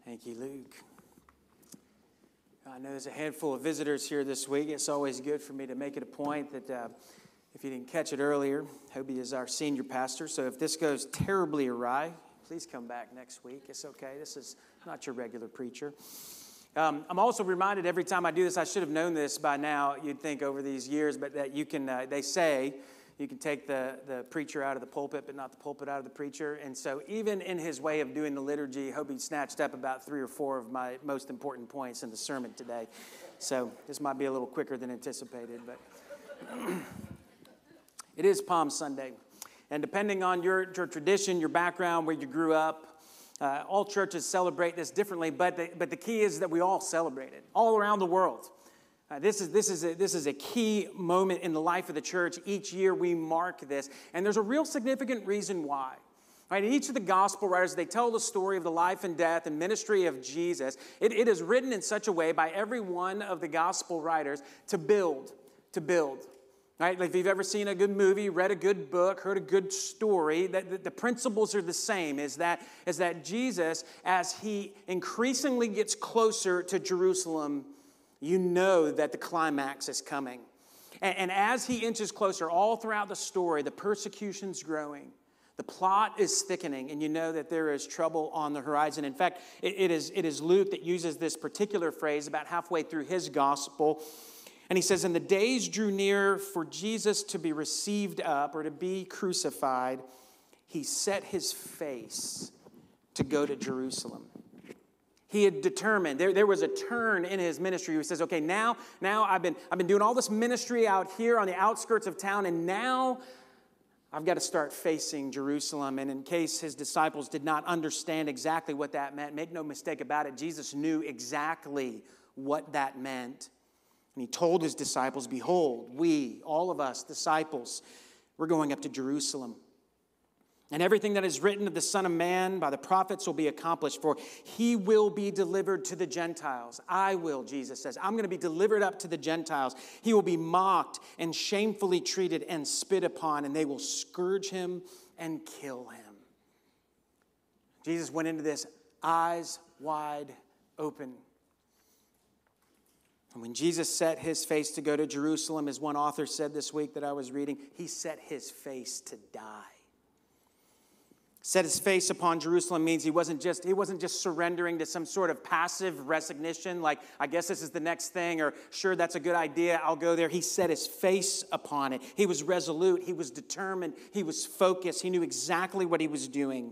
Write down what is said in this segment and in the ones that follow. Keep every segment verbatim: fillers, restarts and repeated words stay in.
Thank you, Luke. I know there's a handful of visitors here this week. It's always good for me to make it a point that uh, if you didn't catch it earlier, Hobie is our senior pastor. So if this goes terribly awry, please come back next week. It's okay. This is not your regular preacher. Um, I'm also reminded every time I do this, I should have known this by now, you'd think over these years, but that you can, uh, they say, you can take the, the preacher out of the pulpit, but not the pulpit out of the preacher. And so even in his way of doing the liturgy, Hobie snatched up about three or four of my most important points in the sermon today. So this might be a little quicker than anticipated, but it is Palm Sunday. And depending on your, your tradition, your background, where you grew up, uh, all churches celebrate this differently, but the, but the key is that we all celebrate it all around the world. Uh, this is this is a, this is a key moment in the life of the church. Each year we mark this, and there's a real significant reason why. Right? In each of the gospel writers, they tell the story of the life and death and ministry of Jesus. It, it is written in such a way by every one of the gospel writers to build, to build. Right? Like if you've ever seen a good movie, read a good book, heard a good story, that the, the principles are the same. Is that is that Jesus, as he increasingly gets closer to Jerusalem, you know that the climax is coming. And, and as he inches closer, all throughout the story, the persecution's growing. The plot is thickening, and you know that there is trouble on the horizon. In fact, it, it, is, it is Luke that uses this particular phrase about halfway through his gospel. And he says, "And the days drew near for Jesus to be received up or to be crucified. He set his face to go to Jerusalem." He had determined, there, there was a turn in his ministry. He says, okay, now, now I've been, I've been doing all this ministry out here on the outskirts of town, and now I've got to start facing Jerusalem. And in case his disciples did not understand exactly what that meant, make no mistake about it, Jesus knew exactly what that meant. And he told his disciples, behold, we, all of us, disciples, we're going up to Jerusalem. And everything that is written of the Son of Man by the prophets will be accomplished, for he will be delivered to the Gentiles. I will, Jesus says. I'm going to be delivered up to the Gentiles. He will be mocked and shamefully treated and spit upon, and they will scourge him and kill him. Jesus went into this eyes wide open. And when Jesus set his face to go to Jerusalem, as one author said this week that I was reading, he set his face to die. Set his face upon Jerusalem means he wasn't just he wasn't just surrendering to some sort of passive resignation, like, I guess this is the next thing, or sure, that's a good idea, I'll go there. He set his face upon it. He was resolute. He was determined. He was focused. He knew exactly what he was doing.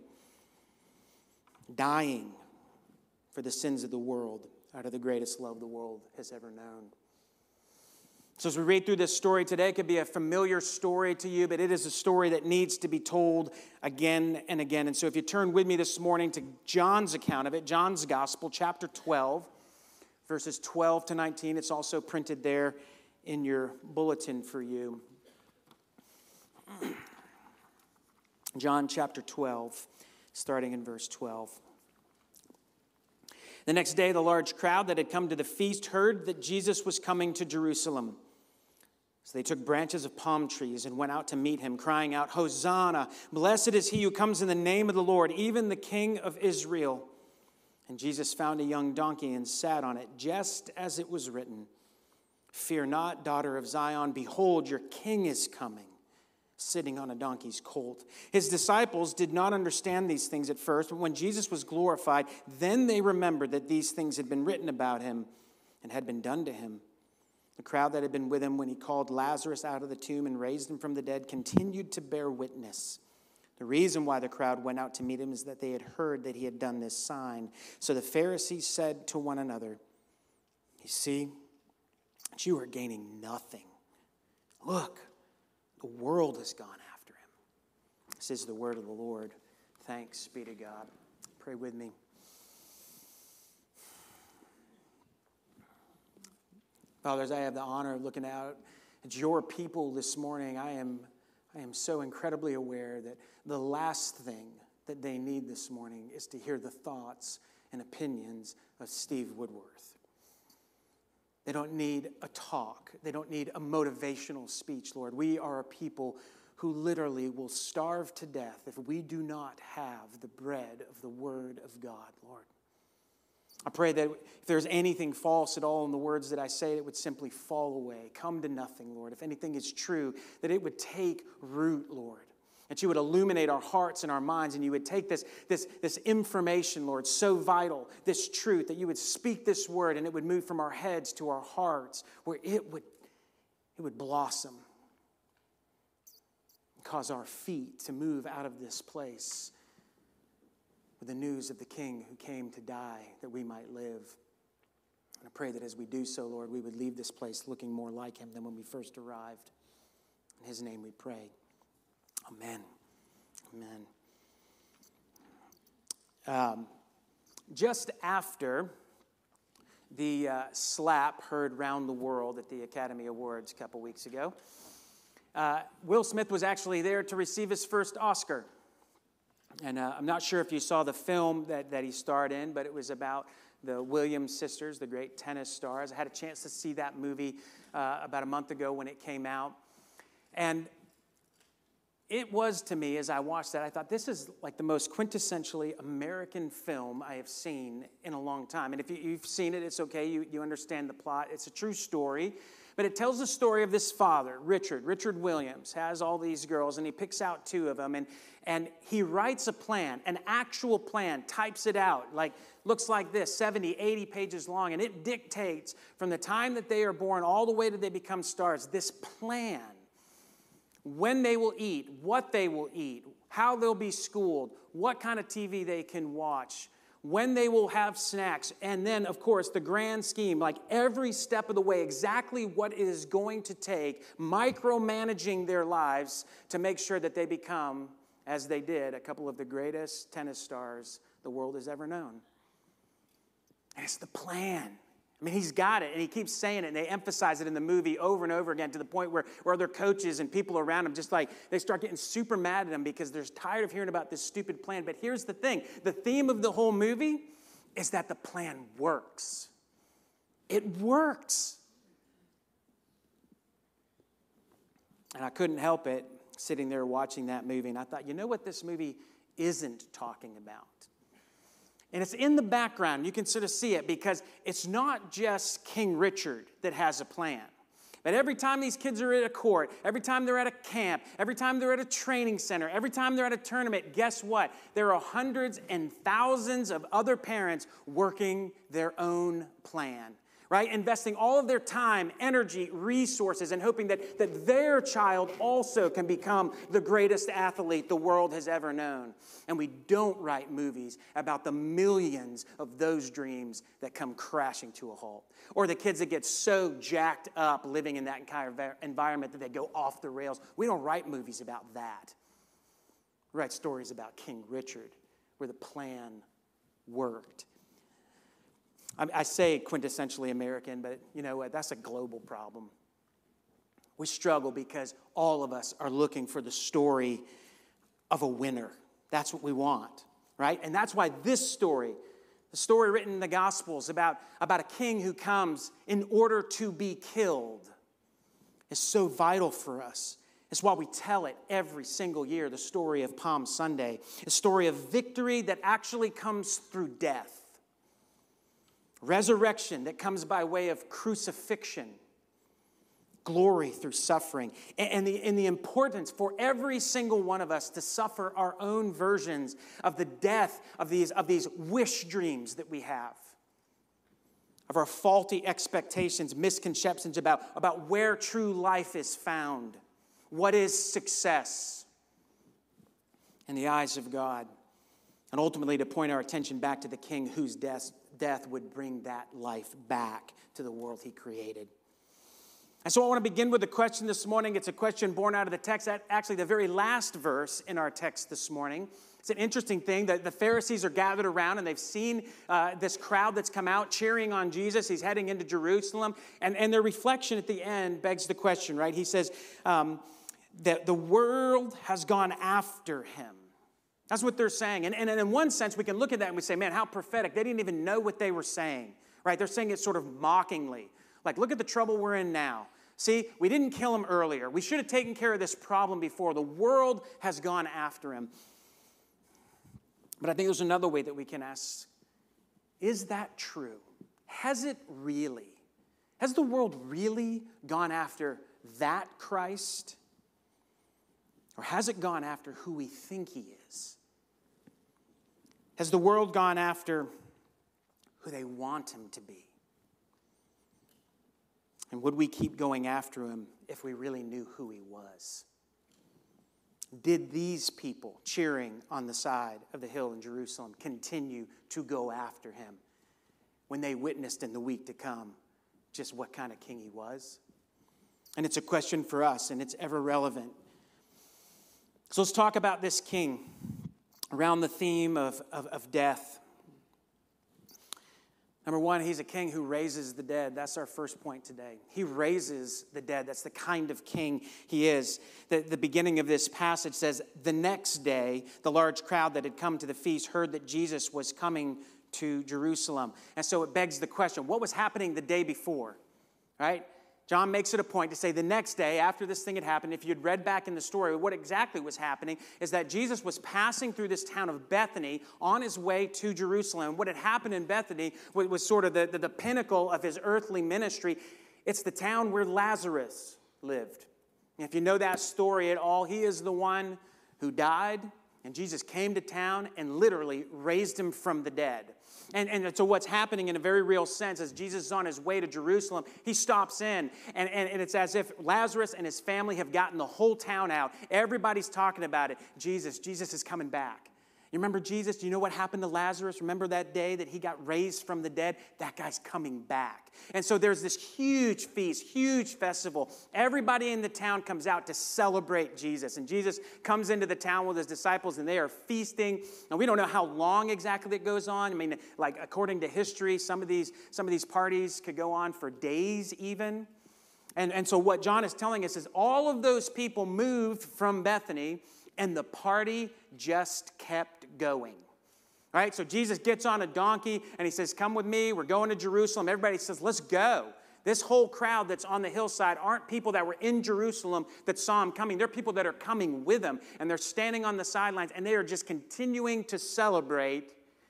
Dying for the sins of the world out of the greatest love the world has ever known. So as we read through this story today, it could be a familiar story to you, but it is a story that needs to be told again and again. And so if you turn with me this morning to John's account of it, John's Gospel, chapter twelve, verses twelve to nineteen. It's also printed there in your bulletin for you. John chapter twelve, starting in verse twelve. The next day, the large crowd that had come to the feast heard that Jesus was coming to Jerusalem. So they took branches of palm trees and went out to meet him, crying out, Hosanna! Blessed is he who comes in the name of the Lord, even the King of Israel. And Jesus found a young donkey and sat on it, just as it was written, Fear not, daughter of Zion, behold, your king is coming, sitting on a donkey's colt. His disciples did not understand these things at first, but when Jesus was glorified, then they remembered that these things had been written about him and had been done to him. The crowd that had been with him when he called Lazarus out of the tomb and raised him from the dead continued to bear witness. The reason why the crowd went out to meet him is that they had heard that he had done this sign. So the Pharisees said to one another, You see, you are gaining nothing. Look, the world has gone after him. This is the word of the Lord. Thanks be to God. Pray with me. Fathers, I have the honor of looking out at your people this morning. I am, I am so incredibly aware that the last thing that they need this morning is to hear the thoughts and opinions of Steve Woodworth. They don't need a talk. They don't need a motivational speech, Lord. We are a people who literally will starve to death if we do not have the bread of the Word of God, Lord. I pray that if there's anything false at all in the words that I say, it would simply fall away, come to nothing, Lord. If anything is true, that it would take root, Lord. That you would illuminate our hearts and our minds, and you would take this, this, this information, Lord, so vital, this truth, that you would speak this word, and it would move from our heads to our hearts, where it would, it would blossom, and cause our feet to move out of this place with the news of the King who came to die that we might live. And I pray that as we do so, Lord, we would leave this place looking more like him than when we first arrived. In his name we pray. Amen. Amen. Um, just after the uh, slap heard round the world at the Academy Awards a couple weeks ago, uh, Will Smith was actually there to receive his first Oscar. And uh, I'm not sure if you saw the film that, that he starred in, but it was about the Williams sisters, the great tennis stars. I had a chance to see that movie uh, about a month ago when it came out. And it was, to me, as I watched that, I thought, this is like the most quintessentially American film I have seen in a long time. And if you, you've seen it, it's okay. You, you understand the plot. It's a true story. But it tells the story of this father, Richard. Richard Williams has all these girls, and he picks out two of them. And, and he writes a plan, an actual plan, types it out, like looks like this, seventy, eighty pages long. And it dictates from the time that they are born all the way to they become stars, this plan. When they will eat, what they will eat, how they'll be schooled, what kind of T V they can watch, when they will have snacks, and then, of course, the grand scheme, like every step of the way, exactly what it is going to take, micromanaging their lives to make sure that they become, as they did, a couple of the greatest tennis stars the world has ever known. And it's the plan. I mean, he's got it, and he keeps saying it, and they emphasize it in the movie over and over again to the point where, where other coaches and people around him just like, they start getting super mad at him because they're tired of hearing about this stupid plan. But here's the thing. The theme of the whole movie is that the plan works. It works. And I couldn't help it sitting there watching that movie, and I thought, you know what this movie isn't talking about? And it's in the background. You can sort of see it because it's not just King Richard that has a plan. But every time these kids are at a court, every time they're at a camp, every time they're at a training center, every time they're at a tournament, guess what? There are hundreds and thousands of other parents working their own plan. Right? Investing all of their time, energy, resources, and hoping that, that their child also can become the greatest athlete the world has ever known. And we don't write movies about the millions of those dreams that come crashing to a halt. Or the kids that get so jacked up living in that kind of environment that they go off the rails. We don't write movies about that. We write stories about King Richard, where the plan worked. I say quintessentially American, but you know what? That's a global problem. We struggle because all of us are looking for the story of a winner. That's what we want, right? And that's why this story, the story written in the Gospels about, about a king who comes in order to be killed, is so vital for us. It's why we tell it every single year, the story of Palm Sunday, a story of victory that actually comes through death. Resurrection that comes by way of crucifixion, glory through suffering, and the, and the importance for every single one of us to suffer our own versions of the death of these, of these wish dreams that we have, of our faulty expectations, misconceptions about, about where true life is found, what is success in the eyes of God, and ultimately to point our attention back to the King whose death Death would bring that life back to the world he created. And so I want to begin with a question this morning. It's a question born out of the text, actually the very last verse in our text this morning. It's an interesting thing that the Pharisees are gathered around and they've seen uh, this crowd that's come out cheering on Jesus. He's heading into Jerusalem. And, and their reflection at the end begs the question, right? He says um, that the world has gone after him. That's what they're saying. And, and in one sense, we can look at that and we say, man, how prophetic. They didn't even know what they were saying, right? They're saying it sort of mockingly. Like, look at the trouble we're in now. See, we didn't kill him earlier. We should have taken care of this problem before. The world has gone after him. But I think there's another way that we can ask is that true? Has it really? Has the world really gone after that Christ? Or has it gone after who we think he is? Has the world gone after who they want him to be? And would we keep going after him if we really knew who he was? Did these people cheering on the side of the hill in Jerusalem continue to go after him when they witnessed in the week to come just what kind of king he was? And it's a question for us, and it's ever relevant. So let's talk about this king around the theme of, of, of death. Number one, he's a king who raises the dead. That's our first point today. He raises the dead. That's the kind of king he is. The, the beginning of this passage says, the next day, the large crowd that had come to the feast heard that Jesus was coming to Jerusalem. And so it begs the question, what was happening the day before? Right? John makes it a point to say the next day after this thing had happened, if you'd read back in the story, what exactly was happening is that Jesus was passing through this town of Bethany on his way to Jerusalem. What had happened in Bethany was, was sort of the, the, the pinnacle of his earthly ministry. It's the town where Lazarus lived. And if you know that story at all, he is the one who died, and Jesus came to town and literally raised him from the dead. And, and so what's happening in a very real sense as Jesus is on his way to Jerusalem, he stops in, and, and, and it's as if Lazarus and his family have gotten the whole town out. Everybody's talking about it. Jesus, Jesus is coming back. You remember Jesus? Do you know what happened to Lazarus? Remember that day that he got raised from the dead? That guy's coming back. And so there's this huge feast, huge festival. Everybody in the town comes out to celebrate Jesus. And Jesus comes into the town with his disciples, and they are feasting. And we don't know how long exactly it goes on. I mean, like according to history, some of these, some of these parties could go on for days even. And, and so what John is telling us is all of those people moved from Bethany, and the party just kept going. All right, so Jesus gets on a donkey and he says, come with me, we're going to Jerusalem. Everybody says, let's go. This whole crowd that's on the hillside aren't people that were in Jerusalem that saw him coming. They're people that are coming with him, and they're standing on the sidelines, and they are just continuing to celebrate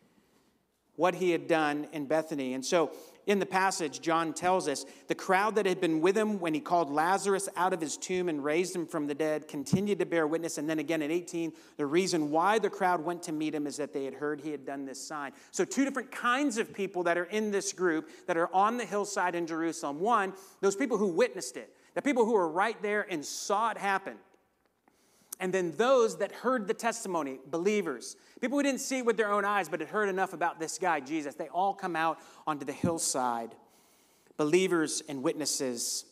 what he had done in Bethany. And so in the passage, John tells us, the crowd that had been with him when he called Lazarus out of his tomb and raised him from the dead continued to bear witness. And then again in eighteen, the reason why the crowd went to meet him is that they had heard he had done this sign. So two different kinds of people that are in this group that are on the hillside in Jerusalem. One, those people who witnessed it, the people who were right there and saw it happen. And then those that heard the testimony, believers, people who didn't see it with their own eyes but had heard enough about this guy, Jesus, they all come out onto the hillside, believers and witnesses.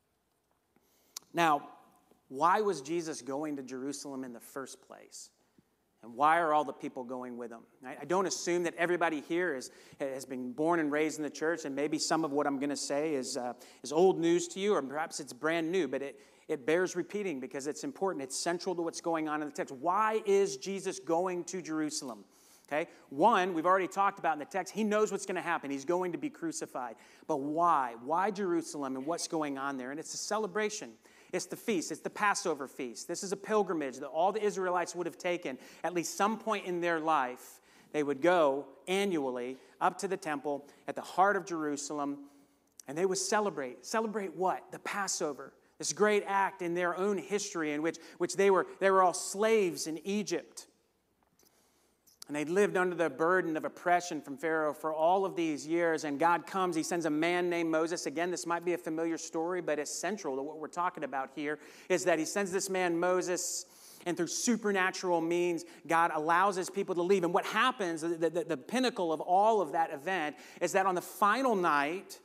Now, why was Jesus going to Jerusalem in the first place? And why are all the people going with him? I don't assume that everybody here is, has been born and raised in the church, and maybe some of what I'm going to say is, uh, is old news to you, or perhaps it's brand new, but it It bears repeating because it's important. It's central to what's going on in the text. Why is Jesus going to Jerusalem? Okay, one, we've already talked about in the text. He knows what's going to happen. He's going to be crucified. But why? Why Jerusalem and what's going on there? And it's a celebration. It's the feast. It's the Passover feast. This is a pilgrimage that all the Israelites would have taken at least some point in their life. They would go annually up to the temple at the heart of Jerusalem, and they would celebrate. Celebrate what? The Passover. This great act in their own history in which, which they were they were all slaves in Egypt. And they'd lived under the burden of oppression from Pharaoh for all of these years. And God comes, he sends a man named Moses. Again, this might be a familiar story, but it's central to what we're talking about here, is that he sends this man Moses, and through supernatural means, God allows his people to leave. And what happens, the, the, the pinnacle of all of that event, is that on the final night,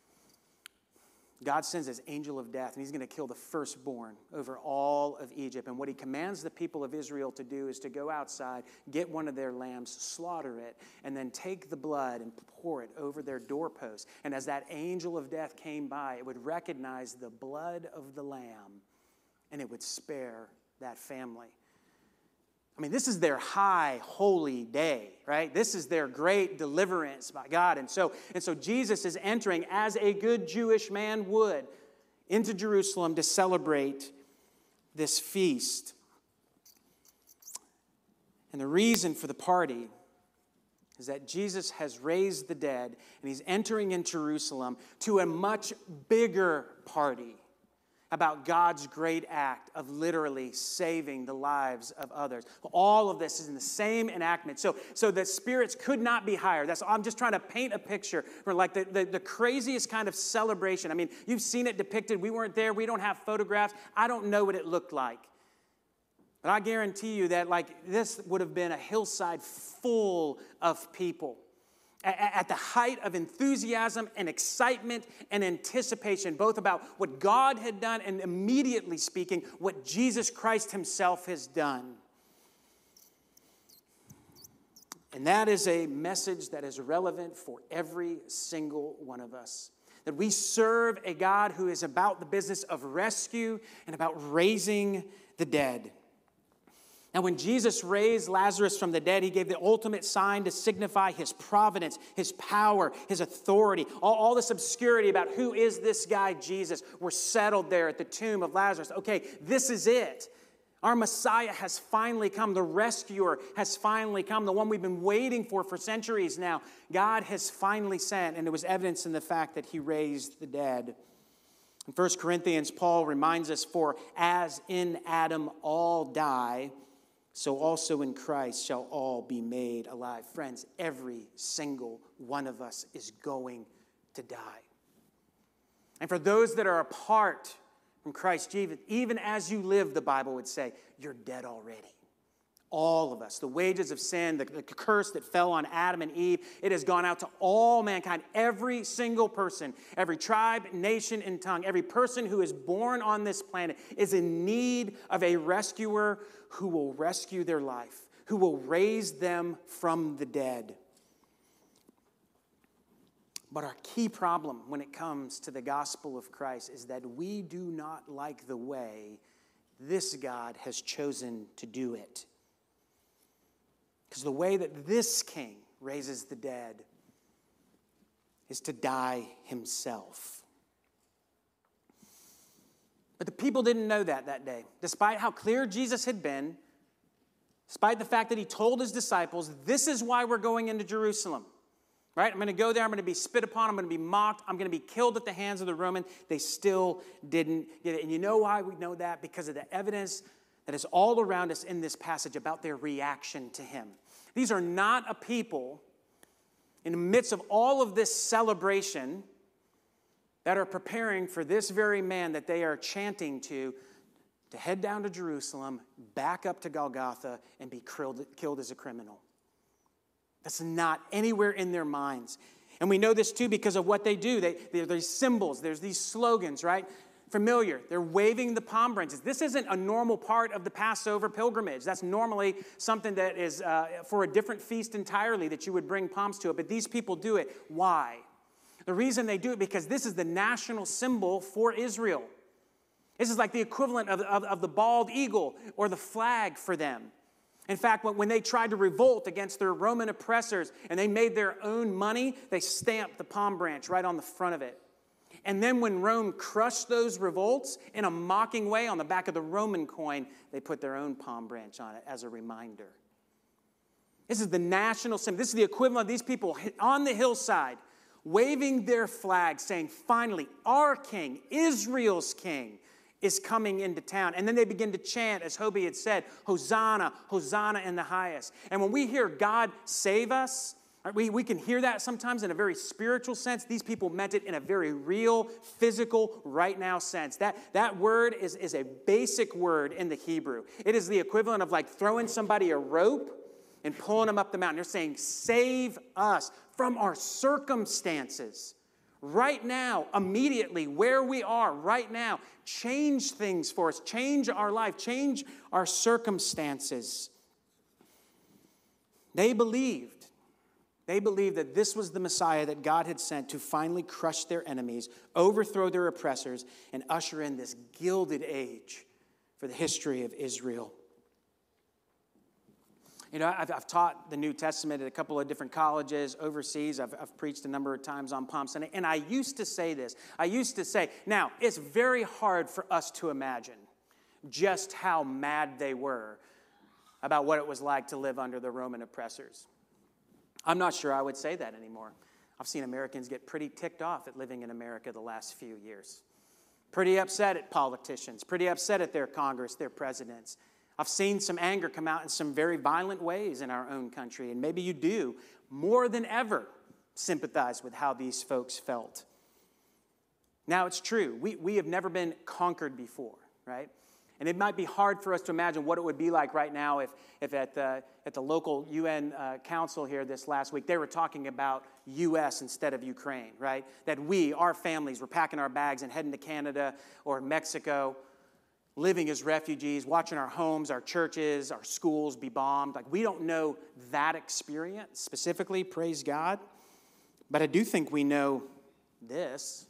God sends his angel of death, and he's going to kill the firstborn over all of Egypt. And what he commands the people of Israel to do is to go outside, get one of their lambs, slaughter it, and then take the blood and pour it over their doorposts. And as that angel of death came by, it would recognize the blood of the lamb, and it would spare that family. I mean, this is their high holy day, right? This is their great deliverance by God. And so, and so Jesus is entering, as a good Jewish man would, into Jerusalem to celebrate this feast. And the reason for the party is that Jesus has raised the dead, and he's entering in Jerusalem to a much bigger party about God's great act of literally saving the lives of others. All of this is in the same enactment. So, so the spirits could not be higher. That's I'm just trying to paint a picture for like the, the, the craziest kind of celebration. I mean, you've seen it depicted. We weren't there. We don't have photographs. I don't know what it looked like. But I guarantee you that like this would have been a hillside full of people at the height of enthusiasm and excitement and anticipation, both about what God had done and immediately speaking, what Jesus Christ himself has done. And that is a message that is relevant for every single one of us. That we serve a God who is about the business of rescue and about raising the dead. Now, when Jesus raised Lazarus from the dead, he gave the ultimate sign to signify his providence, his power, his authority. All, all this obscurity about who is this guy, Jesus, were settled there at the tomb of Lazarus. Okay, this is it. Our Messiah has finally come. The rescuer has finally come. The one we've been waiting for for centuries now. God has finally sent, and it was evidence in the fact that he raised the dead. In First Corinthians, Paul reminds us, for as in Adam all die, so also in Christ shall all be made alive. Friends, every single one of us is going to die. And for those that are apart from Christ Jesus, even as you live, the Bible would say, you're dead already. All of us. The wages of sin, the, the curse that fell on Adam and Eve, it has gone out to all mankind. Every single person, every tribe, nation, and tongue, every person who is born on this planet is in need of a rescuer who will rescue their life, who will raise them from the dead. But our key problem when it comes to the gospel of Christ is that we do not like the way this God has chosen to do it. Because the way that this king raises the dead is to die himself. But the people didn't know that that day. Despite how clear Jesus had been, despite the fact that he told his disciples, this is why we're going into Jerusalem. Right? I'm going to go there. I'm going to be spit upon. I'm going to be mocked. I'm going to be killed at the hands of the Roman. They still didn't get it. And you know why we know that? Because of the evidence that is all around us in this passage about their reaction to him. These are not a people in the midst of all of this celebration that are preparing for this very man that they are chanting to, to head down to Jerusalem, back up to Golgotha, and be killed, killed as a criminal. That's not anywhere in their minds. And we know this too because of what they do. They, there's these symbols, there's these slogans, right? Familiar. They're waving the palm branches. This isn't a normal part of the Passover pilgrimage. That's normally something that is uh, for a different feast entirely that you would bring palms to it. But these people do it. Why? The reason they do it because this is the national symbol for Israel. This is like the equivalent of, of, of the bald eagle or the flag for them. In fact, when they tried to revolt against their Roman oppressors and they made their own money, they stamped the palm branch right on the front of it. And then when Rome crushed those revolts in a mocking way on the back of the Roman coin, they put their own palm branch on it as a reminder. This is the national symbol. This is the equivalent of these people on the hillside waving their flag saying, finally, our king, Israel's king, is coming into town. And then they begin to chant, as Hobie had said, Hosanna, Hosanna in the highest. And when we hear God save us, we, we can hear that sometimes in a very spiritual sense. These people meant it in a very real, physical, right now sense. That, that word is, is a basic word in the Hebrew. It is the equivalent of like throwing somebody a rope and pulling them up the mountain. They're saying, save us from our circumstances. Right now, immediately, where we are right now, change things for us, change our life, change our circumstances. They believed, they believed that this was the Messiah that God had sent to finally crush their enemies, overthrow their oppressors, and usher in this gilded age for the history of Israel. You know, I've, I've taught the New Testament at a couple of different colleges overseas. I've, I've preached a number of times on Palm Sunday. And I used to say this. I used to say, now, it's very hard for us to imagine just how mad they were about what it was like to live under the Roman oppressors. I'm not sure I would say that anymore. I've seen Americans get pretty ticked off at living in America the last few years. Pretty upset at politicians, pretty upset at their Congress, their presidents. I've seen some anger come out in some very violent ways in our own country, and maybe you do more than ever sympathize with how these folks felt. Now, it's true. We, we have never been conquered before, right? And it might be hard for us to imagine what it would be like right now if, if at, the, at the local U N uh, council here this last week, they were talking about U S instead of Ukraine, right? That we, our families, were packing our bags and heading to Canada or Mexico, living as refugees, watching our homes, our churches, our schools be bombed. Like, we don't know that experience specifically, praise God. But I do think we know this.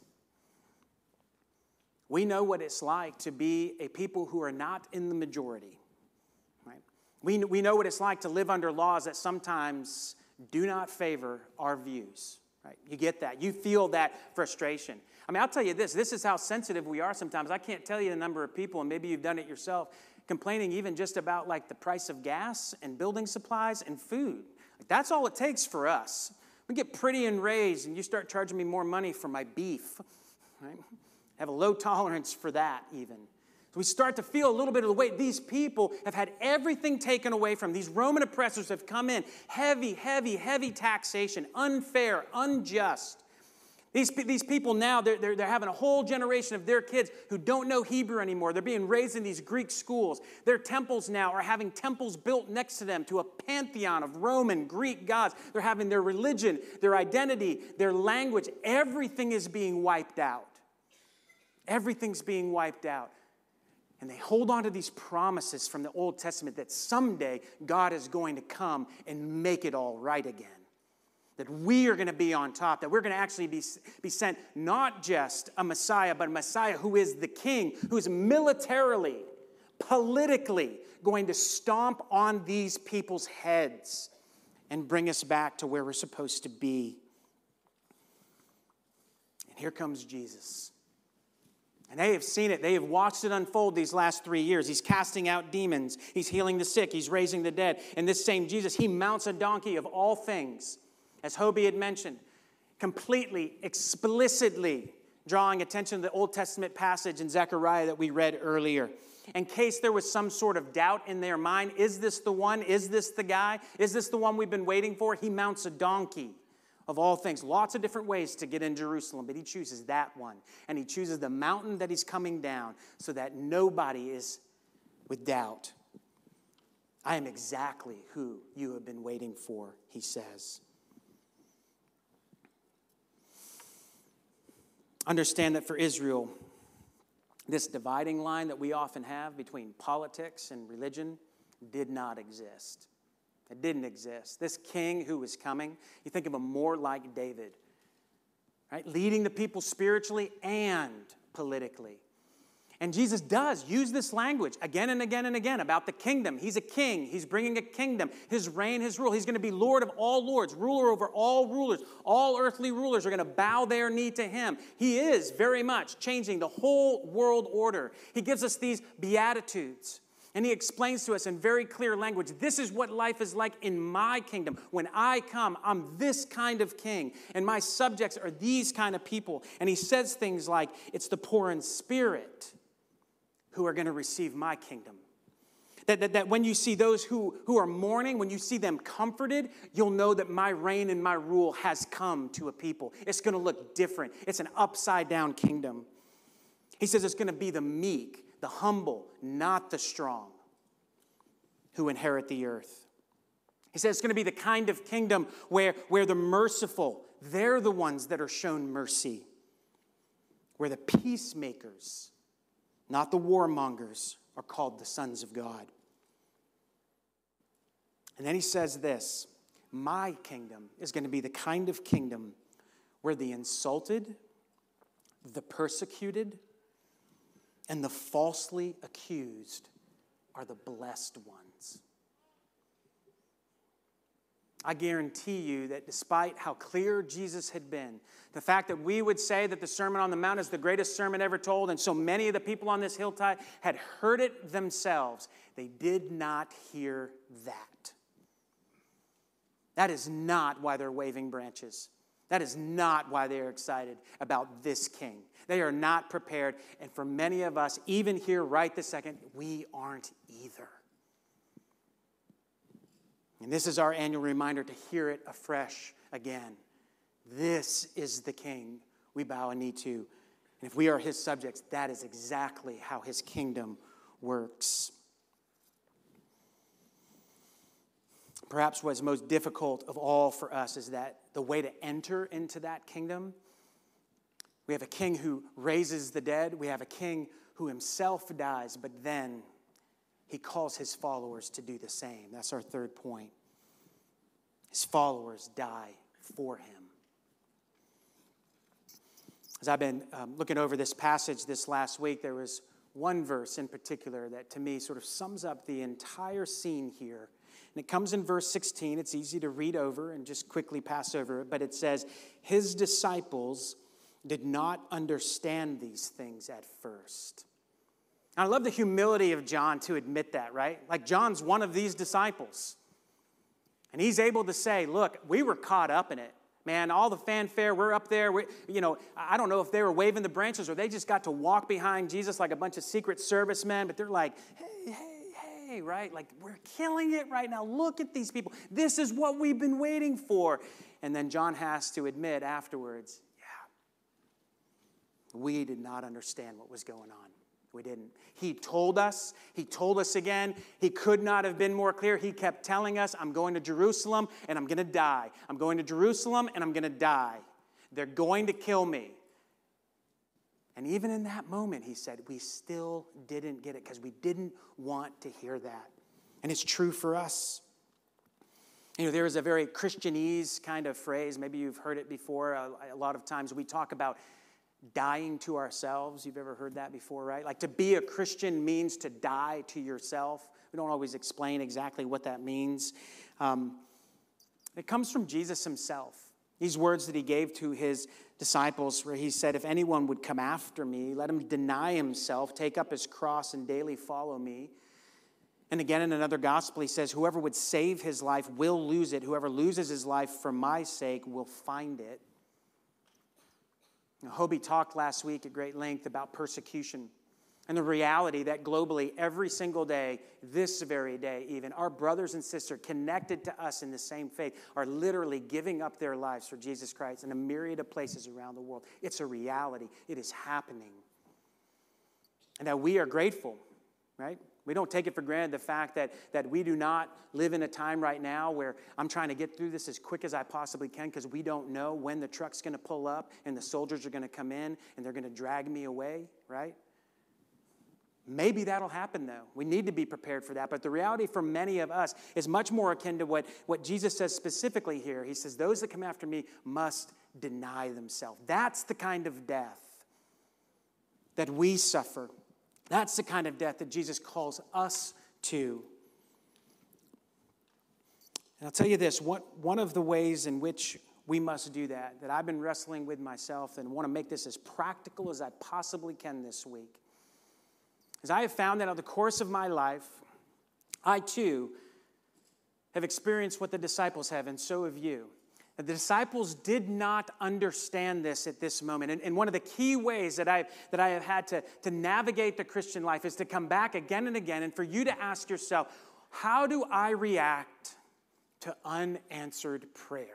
We know what it's like to be a people who are not in the majority, right? We, we know what it's like to live under laws that sometimes do not favor our views, right? You get that. You feel that frustration. I mean, I'll tell you this. This is how sensitive we are sometimes. I can't tell you the number of people, and maybe you've done it yourself, complaining even just about like the price of gas and building supplies and food. Like, that's all it takes for us. We get pretty enraged, and you start charging me more money for my beef, right? Have a low tolerance for that even. So we start to feel a little bit of the weight. These people have had everything taken away from them. These Roman oppressors have come in. Heavy, heavy, heavy taxation. Unfair, unjust. These, these people now, they're, they're, they're having a whole generation of their kids who don't know Hebrew anymore. They're being raised in these Greek schools. Their temples now are having temples built next to them to a pantheon of Roman, Greek gods. They're having their religion, their identity, their language. Everything is being wiped out. Everything's being wiped out. And they hold on to these promises from the Old Testament that someday God is going to come and make it all right again. That we are going to be on top. That we're going to actually be, be sent not just a Messiah, but a Messiah who is the king, who is militarily, politically going to stomp on these people's heads and bring us back to where we're supposed to be. And here comes Jesus. And they have seen it. They have watched it unfold these last three years. He's casting out demons. He's healing the sick. He's raising the dead. And this same Jesus, he mounts a donkey of all things, as Hobie had mentioned, completely, explicitly drawing attention to the Old Testament passage in Zechariah that we read earlier. In case there was some sort of doubt in their mind, is this the one? Is this the guy? Is this the one we've been waiting for? He mounts a donkey. Of all things, lots of different ways to get in Jerusalem, but he chooses that one. And he chooses the mountain that he's coming down so that nobody is with doubt. I am exactly who you have been waiting for, he says. Understand that for Israel, this dividing line that we often have between politics and religion did not exist. It didn't exist. This king who was coming, you think of him more like David, right? Leading the people spiritually and politically. And Jesus does use this language again and again and again about the kingdom. He's a king. He's bringing a kingdom. His reign, his rule. He's going to be Lord of all lords, ruler over all rulers. All earthly rulers are going to bow their knee to him. He is very much changing the whole world order. He gives us these beatitudes. And he explains to us in very clear language, this is what life is like in my kingdom. When I come, I'm this kind of king, and my subjects are these kind of people. And he says things like, it's the poor in spirit who are going to receive my kingdom. That, that, that when you see those who, who are mourning, when you see them comforted, you'll know that my reign and my rule has come to a people. It's going to look different. It's an upside-down kingdom. He says it's going to be the meek, the humble, not the strong, who inherit the earth. He says it's going to be the kind of kingdom where, where the merciful, they're the ones that are shown mercy. Where the peacemakers, not the warmongers, are called the sons of God. And then he says this, my kingdom is going to be the kind of kingdom where the insulted, the persecuted, and the falsely accused are the blessed ones. I guarantee you that despite how clear Jesus had been, the fact that we would say that the Sermon on the Mount is the greatest sermon ever told, and so many of the people on this hilltop had heard it themselves, they did not hear that. That is not why they're waving branches. That is not why they are excited about this king. They are not prepared. And for many of us, even here right this second, we aren't either. And this is our annual reminder to hear it afresh again. This is the king we bow a knee to. And if we are his subjects, that is exactly how his kingdom works. Perhaps what's most difficult of all for us is that the way to enter into that kingdom, we have a king who raises the dead. We have a king who himself dies, but then he calls his followers to do the same. That's our third point. His followers die for him. As I've been um, looking over this passage this last week, there was one verse in particular that to me sort of sums up the entire scene here. And it comes in verse sixteen. It's easy to read over and just quickly pass over it. But it says, his disciples did not understand these things at first. And I love the humility of John to admit that, right? Like John's one of these disciples. And he's able to say, look, we were caught up in it. Man, all the fanfare, we're up there. We, you know, I don't know if they were waving the branches or they just got to walk behind Jesus like a bunch of Secret Service men, but they're like, hey, hey, hey, right? Like, we're killing it right now. Look at these people. This is what we've been waiting for. And then John has to admit afterwards, yeah, we did not understand what was going on. We didn't. He told us. He told us again. He could not have been more clear. He kept telling us, I'm going to Jerusalem and I'm going to die. I'm going to Jerusalem and I'm going to die. They're going to kill me. And even in that moment, he said, we still didn't get it because we didn't want to hear that. And it's true for us. You know, there is a very Christianese kind of phrase. Maybe you've heard it before. A, a lot of times we talk about dying to ourselves. You've ever heard that before, right? Like to be a Christian means to die to yourself. We don't always explain exactly what that means. Um, it comes from Jesus himself. These words that he gave to his disciples where he said, if anyone would come after me, let him deny himself, take up his cross and daily follow me. And again, in another gospel, he says, whoever would save his life will lose it. Whoever loses his life for my sake will find it. Hobie talked last week at great length about persecution and the reality that globally, every single day, this very day even, our brothers and sisters connected to us in the same faith are literally giving up their lives for Jesus Christ in a myriad of places around the world. It's a reality. It is happening. And that we are grateful, right? We don't take it for granted the fact that, that we do not live in a time right now where I'm trying to get through this as quick as I possibly can because we don't know when the truck's going to pull up and the soldiers are going to come in and they're going to drag me away, right? Maybe that'll happen, though. We need to be prepared for that. But the reality for many of us is much more akin to what, what Jesus says specifically here. He says, those that come after me must deny themselves. That's the kind of death that we suffer. That's the kind of death that Jesus calls us to. And I'll tell you this, one, one of the ways in which we must do that, that I've been wrestling with myself and want to make this as practical as I possibly can this week, is I have found that over the course of my life, I too have experienced what the disciples have, and so have you. The disciples did not understand this at this moment. And, and one of the key ways that, I've, that I have had to, to navigate the Christian life is to come back again and again and for you to ask yourself, how do I react to unanswered prayer?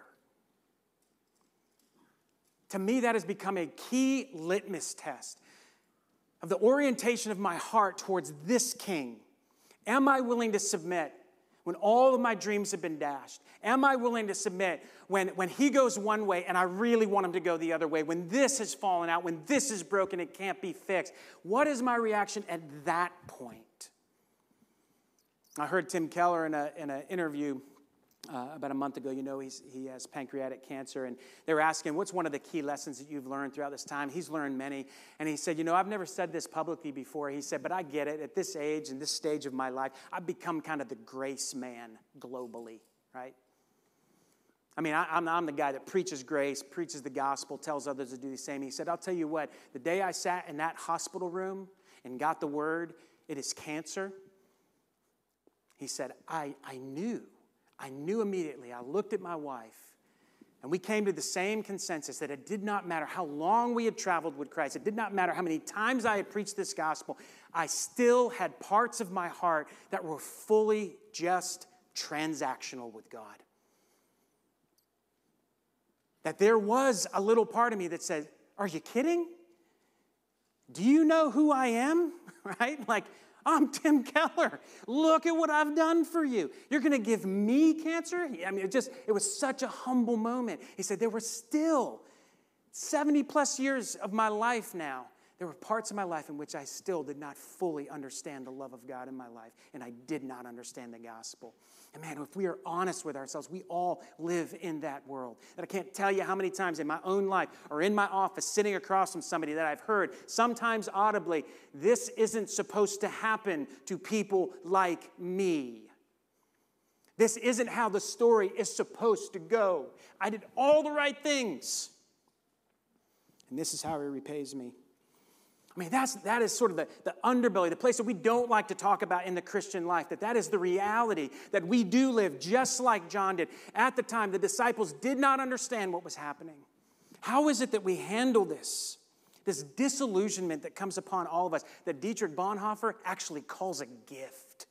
To me, that has become a key litmus test of the orientation of my heart towards this king. Am I willing to submit when all of my dreams have been dashed? Am I willing to submit when, when he goes one way and I really want him to go the other way? When this has fallen out, when this is broken, it can't be fixed. What is my reaction at that point? I heard Tim Keller in a in an interview uh, about a month ago. You know, he's, he has pancreatic cancer, and they were asking, what's one of the key lessons that you've learned throughout this time? He's learned many, and he said, you know, I've never said this publicly before. He said, but I get it. At this age and this stage of my life, I've become kind of the grace man globally, right? I mean, I, I'm, I'm the guy that preaches grace, preaches the gospel, tells others to do the same. He said, I'll tell you what, the day I sat in that hospital room and got the word, it is cancer, he said, I, I knew. I knew immediately. I looked at my wife, and we came to the same consensus that it did not matter how long we had traveled with Christ. It did not matter how many times I had preached this gospel. I still had parts of my heart that were fully just transactional with God. That there was a little part of me that said, are you kidding? Do you know who I am? Right? Like, I'm Tim Keller. Look at what I've done for you. You're going to give me cancer? I mean, it just, it was such a humble moment. He said, there were still seventy plus years of my life now. There were parts of my life in which I still did not fully understand the love of God in my life, and I did not understand the gospel. And man, if we are honest with ourselves, we all live in that world. And I can't tell you how many times in my own life or in my office, sitting across from somebody that I've heard, sometimes audibly, this isn't supposed to happen to people like me. This isn't how the story is supposed to go. I did all the right things, and this is how he repays me. I mean, that's, that is sort of the, the underbelly, the place that we don't like to talk about in the Christian life, that that is the reality, that we do live just like John did. At the time, the disciples did not understand what was happening. How is it that we handle this? This disillusionment that comes upon all of us, that Dietrich Bonhoeffer actually calls a gift.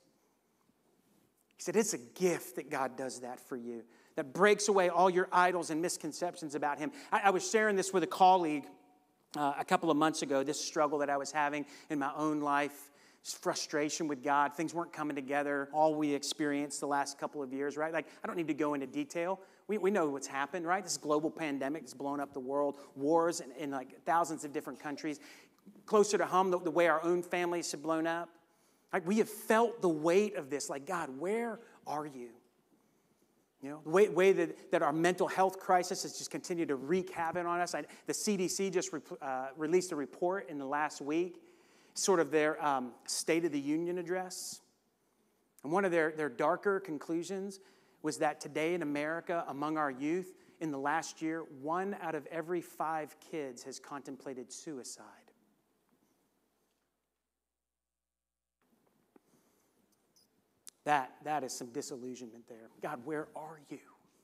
He said, it's a gift that God does that for you, that breaks away all your idols and misconceptions about him. I, I was sharing this with a colleague Uh, a couple of months ago, this struggle that I was having in my own life, just frustration with God, things weren't coming together, all we experienced the last couple of years, right? Like, I don't need to go into detail. We, we know what's happened, right? This global pandemic has blown up the world, wars in, in like thousands of different countries. Closer to home, the, the way our own families have blown up. Like, we have felt the weight of this, like, God, where are you? You know, the way, way that, that our mental health crisis has just continued to wreak havoc on us. I, the C D C just re, uh, released a report in the last week, sort of their um, State of the Union address. And one of their, their darker conclusions was that today in America, among our youth, in the last year, one out of every five kids has contemplated suicide. That, that is some disillusionment there. God, where are you?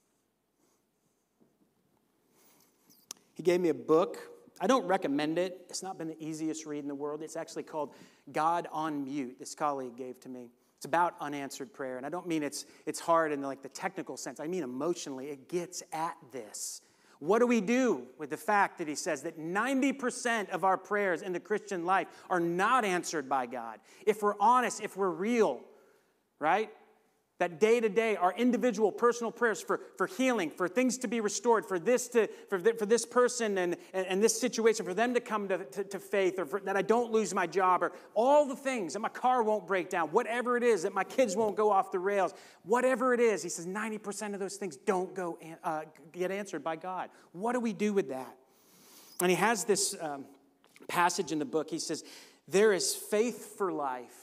He gave me a book. I don't recommend it. It's not been the easiest read in the world. It's actually called God on Mute. This colleague gave to me. It's about unanswered prayer. And I don't mean it's, it's hard in like the technical sense. I mean emotionally. It gets at this. What do we do with the fact that he says that ninety percent of our prayers in the Christian life are not answered by God? If we're honest, if we're real, right? That day to day, our individual personal prayers for, for healing, for things to be restored, for this to for, th- for this person and, and, and this situation, for them to come to, to, to faith, or for, that I don't lose my job, or all the things, that my car won't break down, whatever it is, that my kids won't go off the rails, whatever it is, he says ninety percent of those things don't go an, uh, get answered by God. What do we do with that? And he has this um, passage in the book. He says, there is faith for life.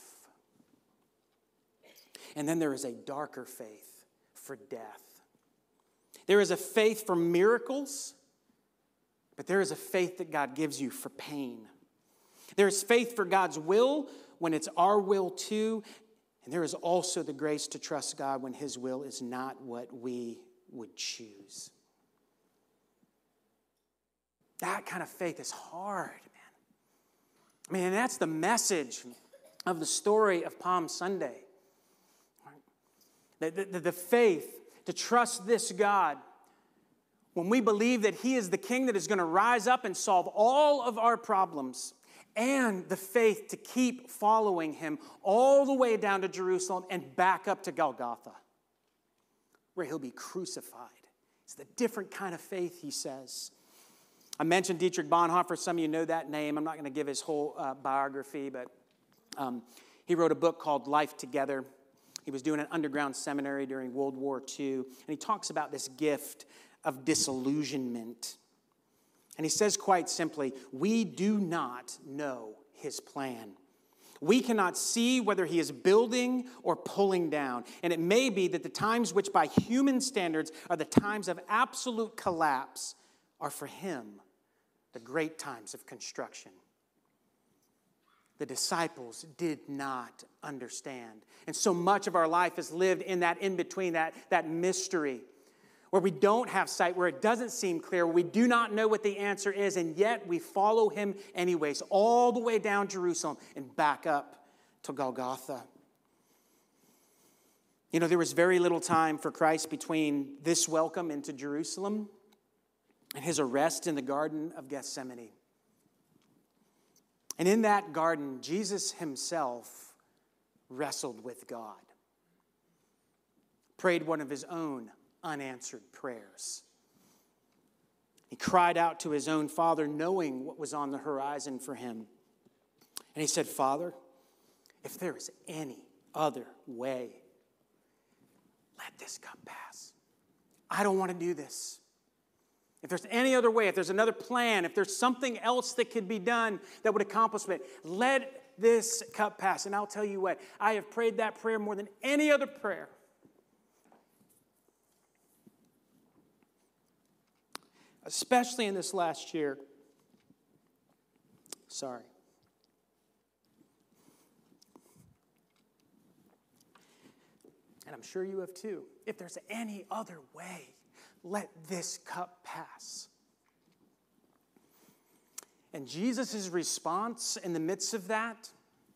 And then there is a darker faith for death. There is a faith for miracles, but there is a faith that God gives you for pain. There is faith for God's will when it's our will too. And there is also the grace to trust God when his will is not what we would choose. That kind of faith is hard, man. I mean, and that's the message of the story of Palm Sunday. The, the, the faith to trust this God when we believe that he is the king that is going to rise up and solve all of our problems, and the faith to keep following him all the way down to Jerusalem and back up to Golgotha, where he'll be crucified. It's the different kind of faith, he says. I mentioned Dietrich Bonhoeffer. Some of you know that name. I'm not going to give his whole uh, biography, but um, he wrote a book called Life Together. He was doing an underground seminary during World War Two, and he talks about this gift of disillusionment. And he says quite simply, we do not know his plan. We cannot see whether he is building or pulling down. And it may be that the times which by human standards are the times of absolute collapse are for him the great times of construction. the disciples did not understand. And so much of our life is lived in that in-between, that, that mystery, where we don't have sight, where it doesn't seem clear, where we do not know what the answer is, and yet we follow him anyways, all the way down Jerusalem and back up to Golgotha. You know, there was very little time for Christ between this welcome into Jerusalem and his arrest in the Garden of Gethsemane. And in that garden, Jesus himself wrestled with God, prayed one of his own unanswered prayers. He cried out to his own Father, knowing what was on the horizon for him. And he said, Father, if there is any other way, let this cup pass. I don't want to do this. If there's any other way, if there's another plan, if there's something else that could be done that would accomplish it, let this cup pass. And I'll tell you what, I have prayed that prayer more than any other prayer. Especially in this last year. Sorry. And I'm sure you have too. If there's any other way, let this cup pass. And Jesus' response in the midst of that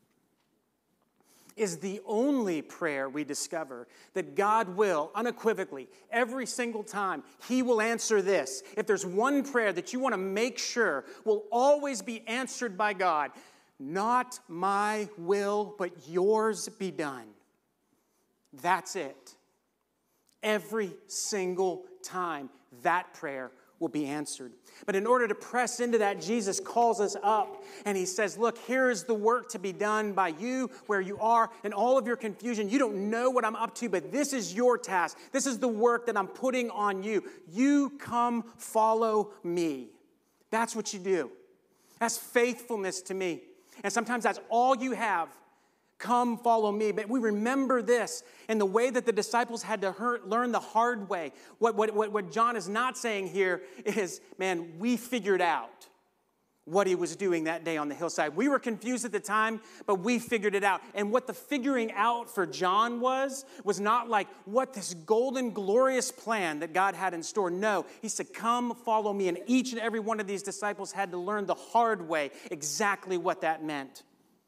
is the only prayer we discover that God will, unequivocally, every single time, he will answer this. If there's one prayer that you want to make sure will always be answered by God, not my will, but yours be done. That's it. Every single time, that prayer will be answered. But in order to press into that, Jesus calls us up and he says, look, here is the work to be done by you where you are in all of your confusion. You don't know what I'm up to, but this is your task. This is the work that I'm putting on you. You come follow me. That's what you do. That's faithfulness to me. And sometimes that's all you have. Come follow me. But we remember this and the way that the disciples had to hurt, learn the hard way. What, what, what, what John is not saying here is, man, we figured out what he was doing that day on the hillside. We were confused at the time, but we figured it out. And what the figuring out for John was, was not like what this golden, glorious plan that God had in store. No, he said, come follow me. And each and every one of these disciples had to learn the hard way exactly what that meant.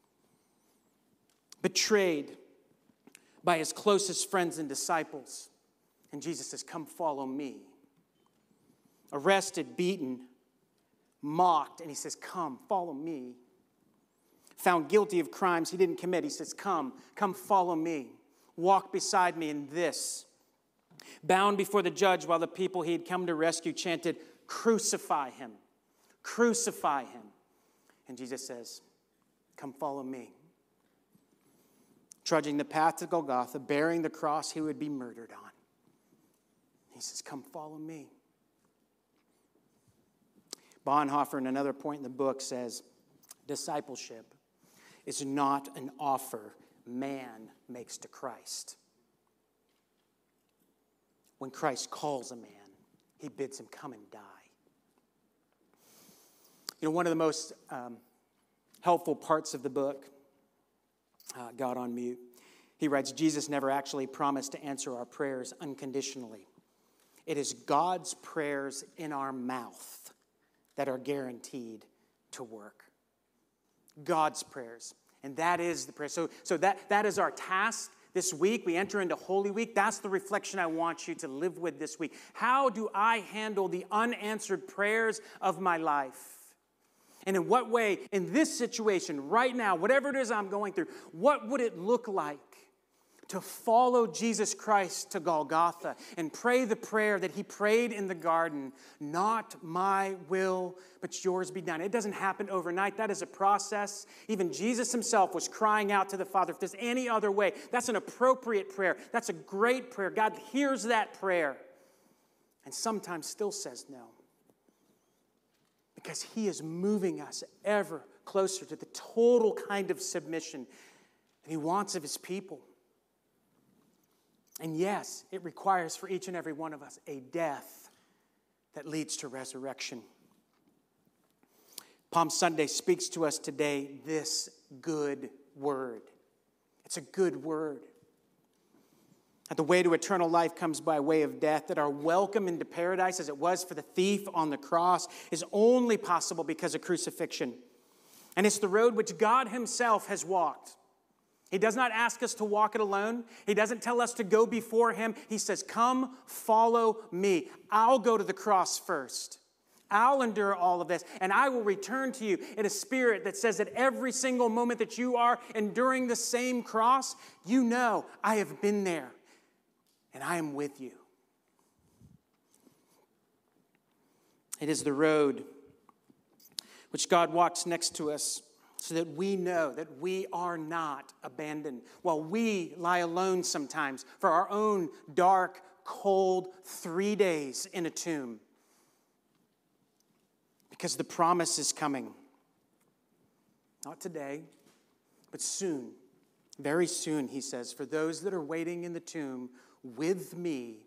Betrayed by his closest friends and disciples. And Jesus says, come follow me. Arrested, beaten, mocked, and he says, come, follow me. Found guilty of crimes he didn't commit. He says, come, come follow me. Walk beside me in this. Bound before the judge while the people he had come to rescue chanted, crucify him, crucify him. And Jesus says, come follow me. Trudging the path to Golgotha, bearing the cross he would be murdered on. He says, come follow me. Bonhoeffer, in another point in the book, says, discipleship is not an offer man makes to Christ. When Christ calls a man, he bids him come and die. You know, one of the most um, helpful parts of the book, Uh, God on Mute. He writes, Jesus never actually promised to answer our prayers unconditionally. It is God's prayers in our mouth that are guaranteed to work. God's prayers. And that is the prayer. So, so that, that is our task this week. We enter into Holy Week. That's the reflection I want you to live with this week. How do I handle the unanswered prayers of my life? And in what way, in this situation, right now, whatever it is I'm going through, what would it look like to follow Jesus Christ to Golgotha and pray the prayer that he prayed in the garden? Not my will, but yours be done. It doesn't happen overnight. That is a process. Even Jesus himself was crying out to the Father, if there's any other way, that's an appropriate prayer. That's a great prayer. God hears that prayer and sometimes still says no. Because he is moving us ever closer to the total kind of submission that he wants of his people. And yes, it requires for each and every one of us a death that leads to resurrection. Palm Sunday speaks to us today this good word. It's a good word. That the way to eternal life comes by way of death, that our welcome into paradise, as it was for the thief on the cross, is only possible because of crucifixion. And it's the road which God himself has walked. He does not ask us to walk it alone. He doesn't tell us to go before him. He says, come, follow me. I'll go to the cross first. I'll endure all of this, and I will return to you in a spirit that says that every single moment that you are enduring the same cross, you know I have been there, and I am with you. It is the road which God walks next to us so that we know that we are not abandoned while we lie alone sometimes for our own dark, cold three days in a tomb. Because the promise is coming. Not today, but soon. Very soon, he says, for those that are waiting in the tomb with me,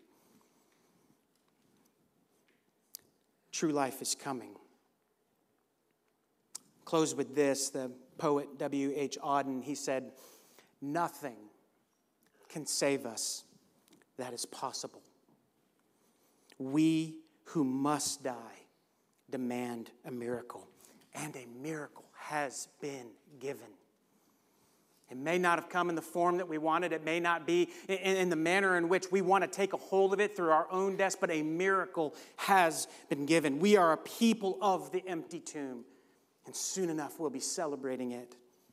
true life is coming. Close with this. The poet W H Auden, he said, nothing can save us that is possible. We who must die demand a miracle, and a miracle has been given. It may not have come in the form that we wanted. It may not be in, in the manner in which we want to take a hold of it through our own death, but a miracle has been given. We are a people of the empty tomb, and soon enough we'll be celebrating it.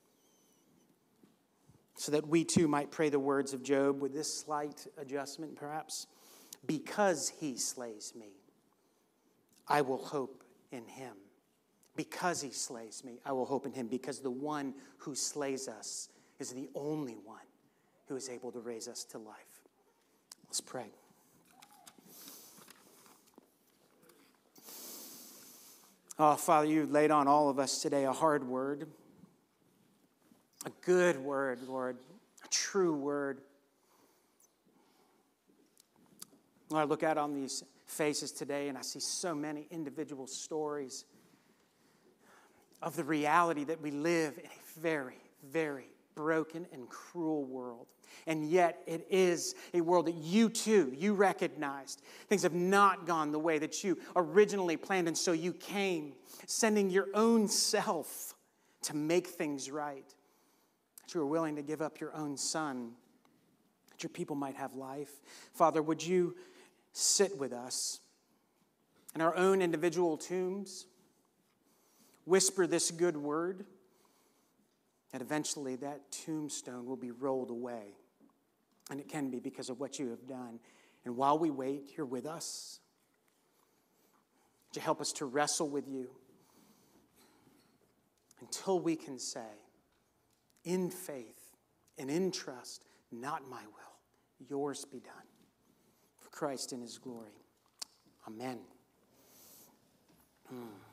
So that we too might pray the words of Job with this slight adjustment perhaps. Because he slays me, I will hope in him. Because he slays me, I will hope in him. Because the one who slays us is the only one who is able to raise us to life. Let's pray. Oh, Father, you laid on all of us today a hard word. A good word, Lord. A true word. Lord, I look out on these faces today and I see so many individual stories of the reality that we live in a very, very broken and cruel world. And yet it is a world that you too, you recognized. Things have not gone the way that you originally planned, and so you came, sending your own self to make things right. That you were willing to give up your own son, that your people might have life. Father, would you sit with us in our own individual tombs, whisper this good word, and eventually that tombstone will be rolled away. And it can be because of what you have done. And while we wait, you're with us. Would you help us to wrestle with you until we can say, in faith and in trust, not my will, yours be done. For Christ in his glory. Amen. Hmm.